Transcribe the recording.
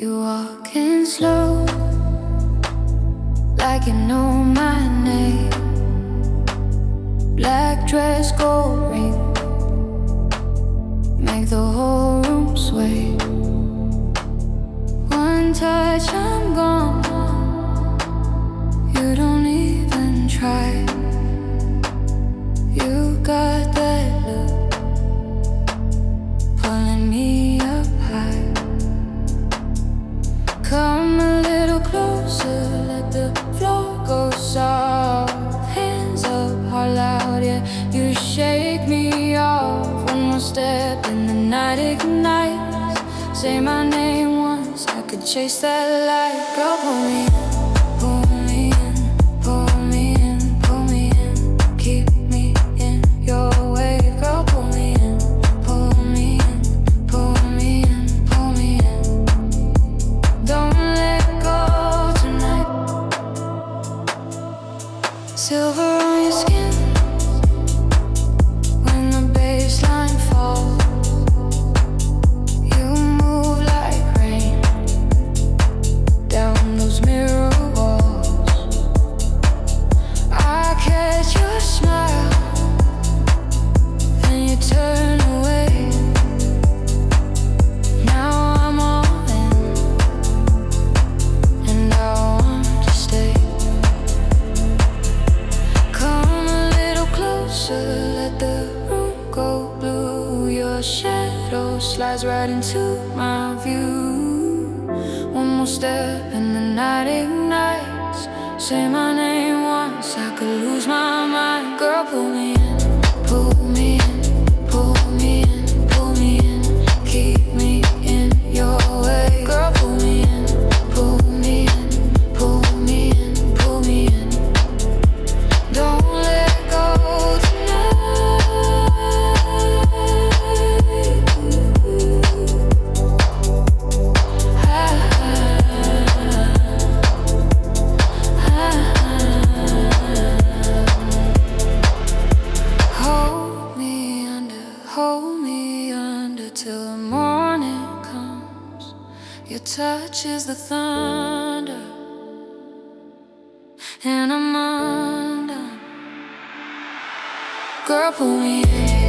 You walking slow, like you know my name. Black dress, gold ring, make the whole room sway. One touch, I'm gone. You don't even try. You got that look, pulling me up high. Come a little closer, let the floor go soft. Hands up, heart loud, yeah. You shake me off. One more step and the night ignites. Say my name once, I could chase that light. Girl, pull me in, pull me in, pull me in, pull me in. Keep me in your way. Girl, pull me in, pull me in, pull me in, pull me in. Don't let go tonight. Silver on your skin when the baseline falls. You move like rain down those mirror walls. I catch your smile, then you turn away. Now I'm all in, and I want to stay. Come a little closer, let the room go blue. Your shadow slides right into my view. One more step and the night ignites. Say my name once, I could lose my mind. Girl, pull me in, pull me in, pull me in, pull me in. Keep me in your way. Girl, pull me in, pull me in, pull me in, pull me in. Don't let go tonight. Hold me under till the morning comes. Your touch is the thunder, and I'm undone. Girl, pull me in.